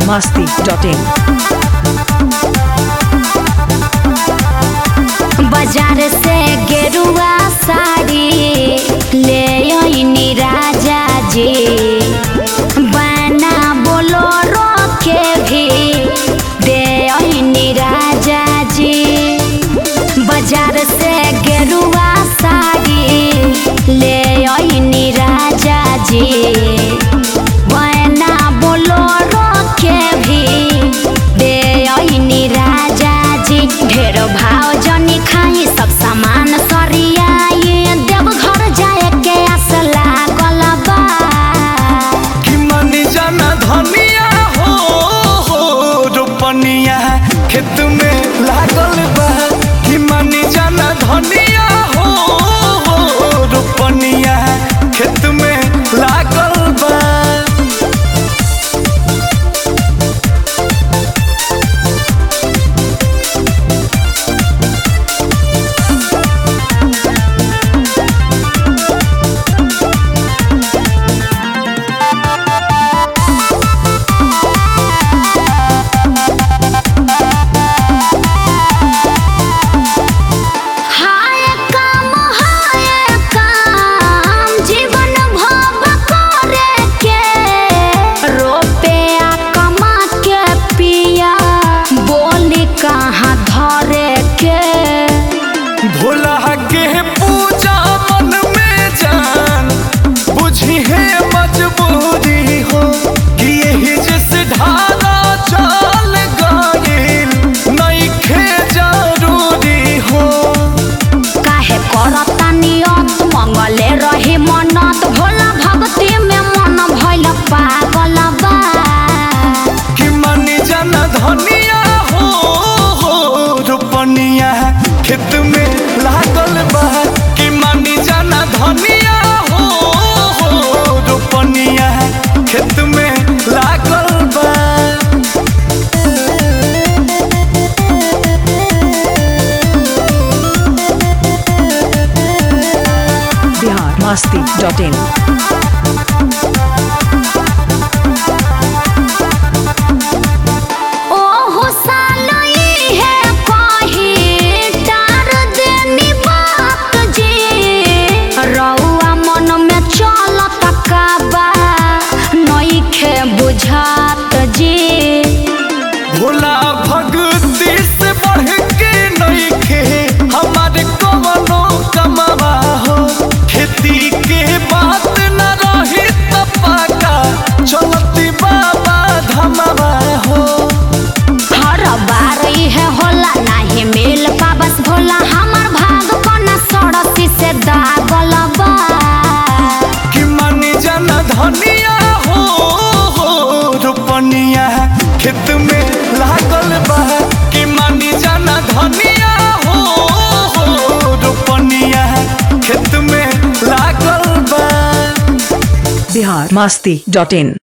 biharmasti.in बाजार से गेरुआ साड़ी ले आइनी राजा जी बना बोलो रोके भी दे आइनी राजा जी बाजार से गेरुआ साड़ी ले आइनी राजा जी बना बोलो रोके भी दे आइनी राजा जी ढेर भाव जनी खाई सब सामान सरियाए देव घर जाए के आस लागल बा कि मनी जाना धनिया हो रोपनिया खेत में लागल बा कि मनी जाना धनिया हो रोपनिया खेत में लागल बा कहाँ धरे के भोला के पूजा मन में जान बुझी है मजबूरी हो कि यही जिस ढाला चल गइल नहीं खे जरूरी हो काहे करता नियत मंगले रही मनत भोला भक्ति में मन भइल पागल बा कि मनी जन धनिया रोपनिया खेत में लागल बा कि मनी जाना धनिया हो रोपनिया खेत में लागल बा biharmasti.in बुझात जी भोला भक्ति से बढ़ के नहीं खे हमारे कवनो कमावा हो खेती के बात न रही तपाका चलती बाबा धमावा हो हर बार है होला नहीं मिल पाबस भोला हमार भाग कोना सड़सी से दागल बा कि मनी जन धनिया रोपनिया खेत में लागल बा कि मनी जाना धनिया हो रोपनिया खेत में लागल बा biharmasti.in